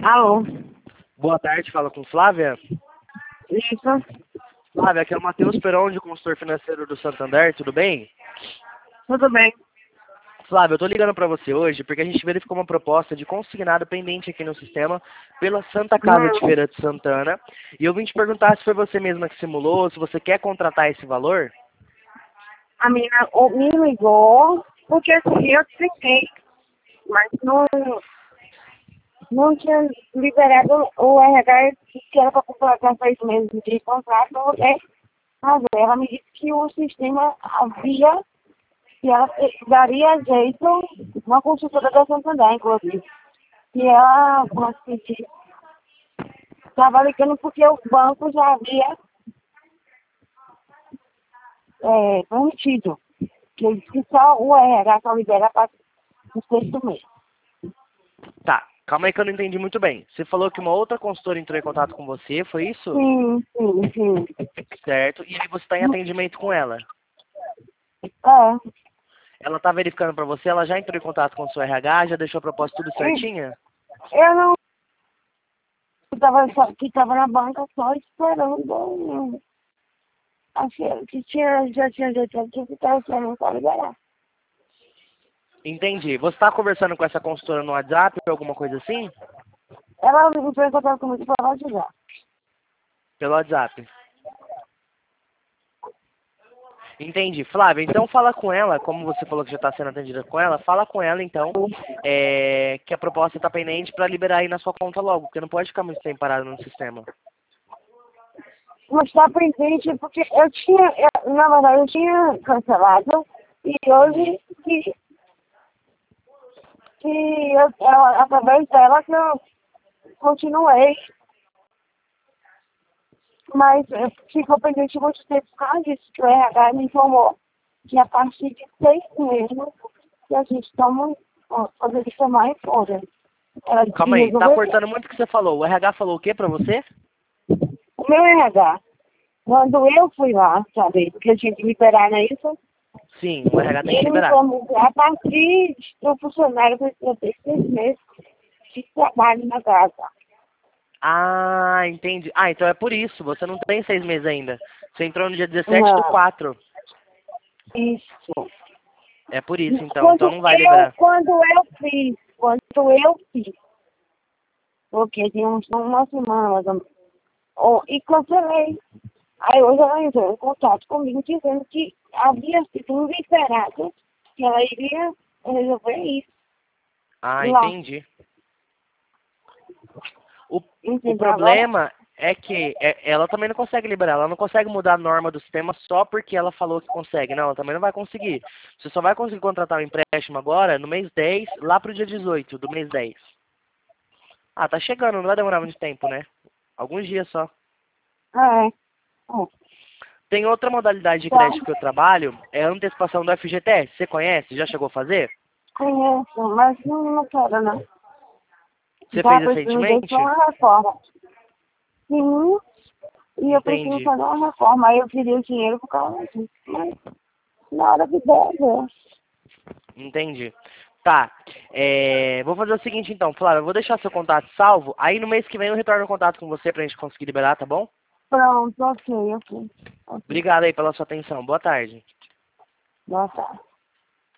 Alô? Boa tarde, fala com Flávia. Isso? Flávia, aqui é o Matheus Peron, de consultor financeiro do Santander, tudo bem? Tudo bem. Flávia, eu tô ligando pra você hoje porque a gente verificou uma proposta de consignado pendente aqui no sistema pela Santa Casa de Feira de Santana. E eu vim te perguntar se foi você mesma que simulou, se você quer contratar esse valor. A menina me ligou, porque assim, eu expliquei, mas não tinha liberado o RH que era para completar 6 meses de contrato, mas ela me disse que o sistema havia, que ela daria jeito, uma consultora da Santander, inclusive, que ela, como se diz, estava ligando porque o banco já havia permitido, que ele disse que só o RH só libera para o sexto mês. Tá, calma aí que eu não entendi muito bem. Você falou que uma outra consultora entrou em contato com você, foi isso? Sim. Certo. E aí você está em atendimento com ela. É. Ela tá verificando pra você, ela já entrou em contato com o seu RH, já deixou a proposta tudo certinha? Eu não estava na banca só esperando. Achei que já tinha jeito que estava esperando para liberar. Entendi. Você tá conversando com essa consultora no WhatsApp ou alguma coisa assim? Ela entrou em contato comigo para ajudar. Pelo WhatsApp. Entendi. Flávia, então fala com ela, como você falou que já está sendo atendida com ela, fala com ela então que a proposta está pendente para liberar aí na sua conta logo, porque não pode ficar muito tempo parado no sistema. Mas está pendente porque na verdade, eu tinha cancelado e hoje através dela que eu continuei. Mas ficou pendente muito tempo por causa disso, que o RH me informou que a partir de 6 meses que a gente toma, poderia tomar em folha. Ela disse que Calma aí, tá resolveria. cortando muito o que você falou. O RH falou o que pra você? O meu RH, quando eu fui lá, sabe, porque eu tinha que liberar, não é isso? Sim, o RH tem que Ele me liberar. informou que a partir do funcionário precisa ter 6 meses de trabalho na casa. Ah, entendi. Ah, então é por isso, você não tem 6 meses ainda. Você entrou no dia 17 do Não, 4. isso. É por isso então, então não vai liberar. Quando eu fiz, porque tinha uma semana, mais ou menos, e cancelei. Aí hoje ela entrou em contato comigo dizendo que havia sido liberado, que ela iria resolver isso Ah, lá. entendi. O Entendeu agora? problema é que ela também não consegue liberar, ela não consegue mudar a norma do sistema só porque ela falou que consegue. Não, ela também não vai conseguir. Você só vai conseguir contratar o empréstimo agora no mês 10, lá pro dia 18 do mês 10. Ah, tá chegando, não vai demorar muito tempo, né? Alguns dias só. É. Tem outra modalidade de Então, crédito que eu trabalho, é a antecipação do FGTS. Você conhece? Já chegou a fazer? conheço, mas não quero, não. Você Já fez preciso de recentemente? uma reforma. Sim, e eu preciso Entendi. fazer uma reforma. Aí eu queria o dinheiro por causa disso. Mas na hora que der, der. Entendi. Tá. Vou fazer o seguinte então, Flávia, eu vou deixar seu contato salvo. Aí no mês que vem eu retorno o contato com você pra gente conseguir liberar, tá bom? Pronto, ok. Obrigado aí pela sua atenção. Boa tarde. Boa tarde.